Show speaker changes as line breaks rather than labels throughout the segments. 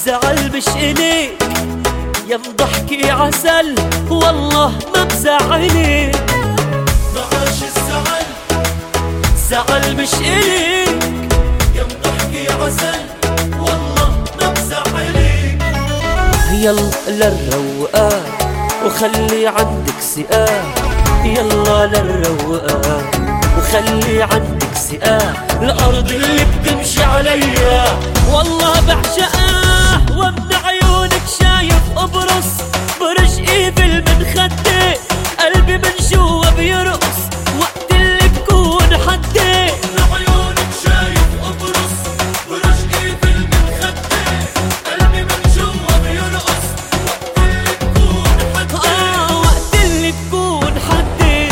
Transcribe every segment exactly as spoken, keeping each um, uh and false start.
الزعل مش إليك يا مضحكي عسل، والله ما بزعلك.
معاش الزعل
زعل مش إليك
يا مضحكي عسل، والله ما بزعلك.
يلا للروقان وخلي عندك سقاه، يلا للروقان وخلي عندك سقاه. الأرض اللي بتمشي عليا والله بعشقها، ومن عيونك شايف قبرص، برج ايفل من خدي، قلبي من جوا بيرقص وقت اللي بكون حدي.
من عيونك شايف قبرص، برج ايفل من خدي، قلبي من جوا بيرقص وقت اللي بكون حدي.
اه وقت اللي بكون حدي.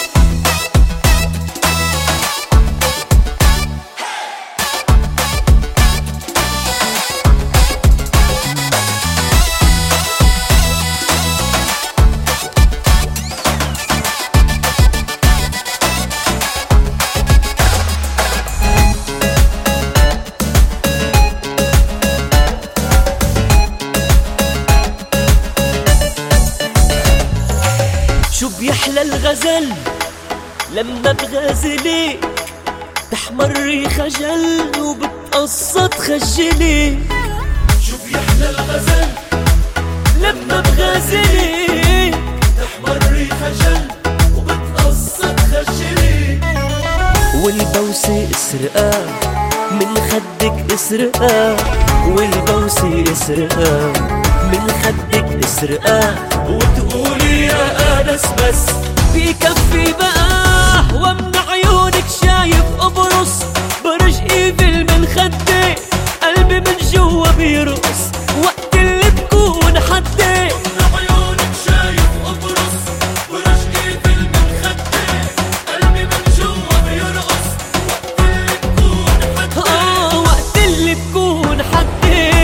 شو بيحلى الغزل لما بغازلي، تحمري خجل وبتقصد خجلي.
شو بيحلى الغزل
لما بغازلي،
تحمري خجل وبتقصد خجلي.
والبوسة اسرقها من خدك اسرقها، والبوسة اسرقها من خدك اسرقها.
وتقولي يا آنس بس
بكفي بقى، ومن عيونك شايف قبرص، برج ايفل من خدي، قلبي من جوا بيرقص وقت اللي بكون حدي.
من عيونك شايف قبرص، برج ايفل من خدي، قلبي من جوا بيرقص وقت اللي بكون حدي.
اه وقت اللي بكون حدي.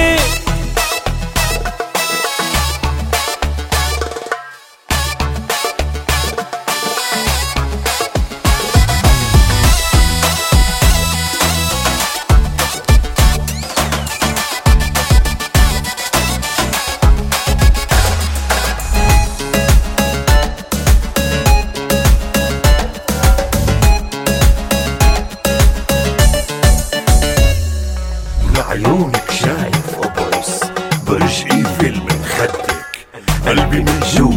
عيونك شايف قبرص، برج ايفل من خدك، قلبي من جوا